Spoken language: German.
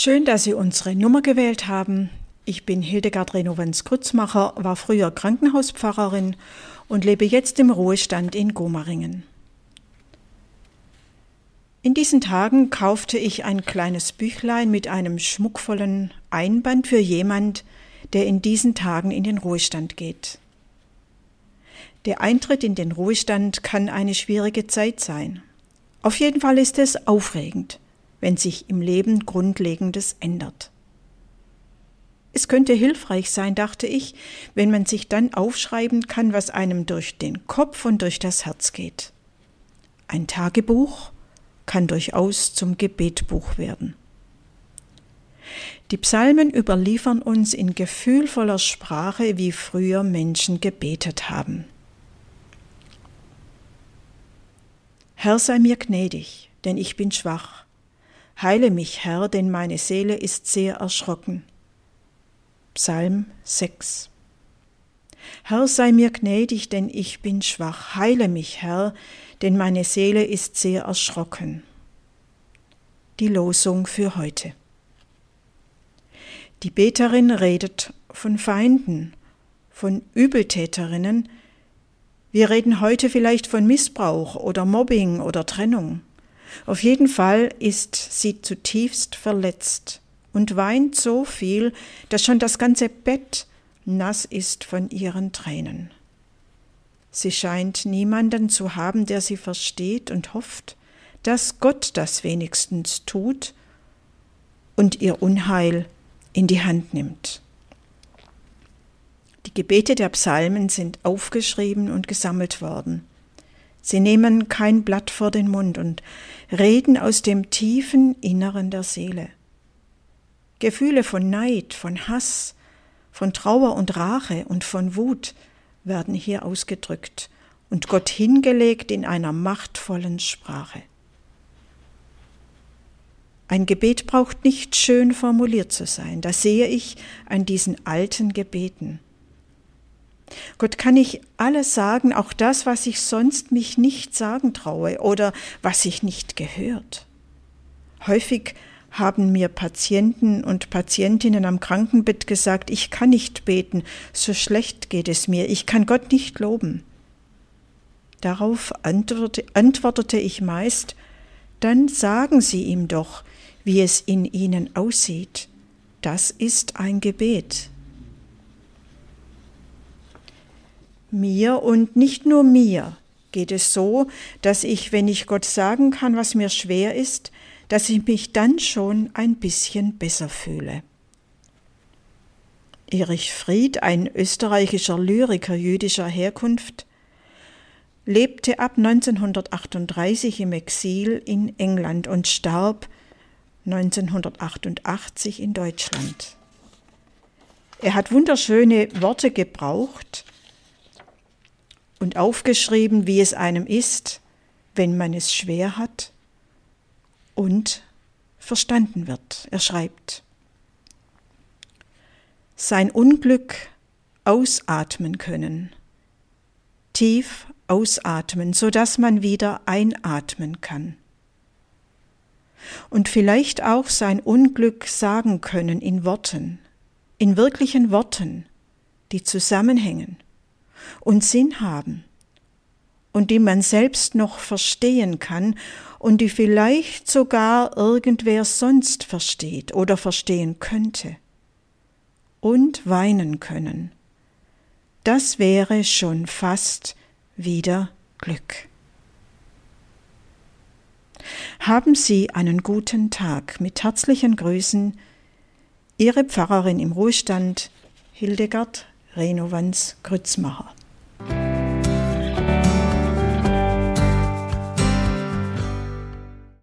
Schön, dass Sie unsere Nummer gewählt haben. Ich bin Hildegard Renowans-Grützmacher, war früher Krankenhauspfarrerin und lebe jetzt im Ruhestand in Gomaringen. In diesen Tagen kaufte ich ein kleines Büchlein mit einem schmuckvollen Einband für jemand, der in diesen Tagen in den Ruhestand geht. Der Eintritt in den Ruhestand kann eine schwierige Zeit sein. Auf jeden Fall ist es aufregend, wenn sich im Leben Grundlegendes ändert. Es könnte hilfreich sein, dachte ich, wenn man sich dann aufschreiben kann, was einem durch den Kopf und durch das Herz geht. Ein Tagebuch kann durchaus zum Gebetbuch werden. Die Psalmen überliefern uns in gefühlvoller Sprache, wie früher Menschen gebetet haben. Herr, sei mir gnädig, denn ich bin schwach. Heile mich, Herr, denn meine Seele ist sehr erschrocken. Psalm 6. Herr, sei mir gnädig, denn ich bin schwach. Heile mich, Herr, denn meine Seele ist sehr erschrocken. Die Losung für heute. Die Beterin redet von Feinden, von Übeltäterinnen. Wir reden heute vielleicht von Missbrauch oder Mobbing oder Trennung. Auf jeden Fall ist sie zutiefst verletzt und weint so viel, dass schon das ganze Bett nass ist von ihren Tränen. Sie scheint niemanden zu haben, der sie versteht und hofft, dass Gott das wenigstens tut und ihr Unheil in die Hand nimmt. Die Gebete der Psalmen sind aufgeschrieben und gesammelt worden. Sie nehmen kein Blatt vor den Mund und reden aus dem tiefen Inneren der Seele. Gefühle von Neid, von Hass, von Trauer und Rache und von Wut werden hier ausgedrückt und Gott hingelegt in einer machtvollen Sprache. Ein Gebet braucht nicht schön formuliert zu sein, das sehe ich an diesen alten Gebeten. Gott kann ich alles sagen, auch das, was ich sonst mich nicht sagen traue oder was sich nicht gehört. Häufig haben mir Patienten und Patientinnen am Krankenbett gesagt, ich kann nicht beten, so schlecht geht es mir, ich kann Gott nicht loben. Darauf antwortete ich meist, dann sagen Sie ihm doch, wie es in Ihnen aussieht. Das ist ein Gebet. Mir und nicht nur mir geht es so, dass ich, wenn ich Gott sagen kann, was mir schwer ist, dass ich mich dann schon ein bisschen besser fühle. Erich Fried, ein österreichischer Lyriker jüdischer Herkunft, lebte ab 1938 im Exil in England und starb 1988 in Deutschland. Er hat wunderschöne Worte gebraucht und aufgeschrieben, wie es einem ist, wenn man es schwer hat und verstanden wird. Er schreibt: Sein Unglück ausatmen können, tief ausatmen, sodass man wieder einatmen kann. Und vielleicht auch sein Unglück sagen können in Worten, in wirklichen Worten, die zusammenhängen und Sinn haben und die man selbst noch verstehen kann und die vielleicht sogar irgendwer sonst versteht oder verstehen könnte. Und weinen können. Das wäre schon fast wieder Glück. Haben Sie einen guten Tag. Mit herzlichen Grüßen, Ihre Pfarrerin im Ruhestand, Hildegard Renowans-Grützmacher.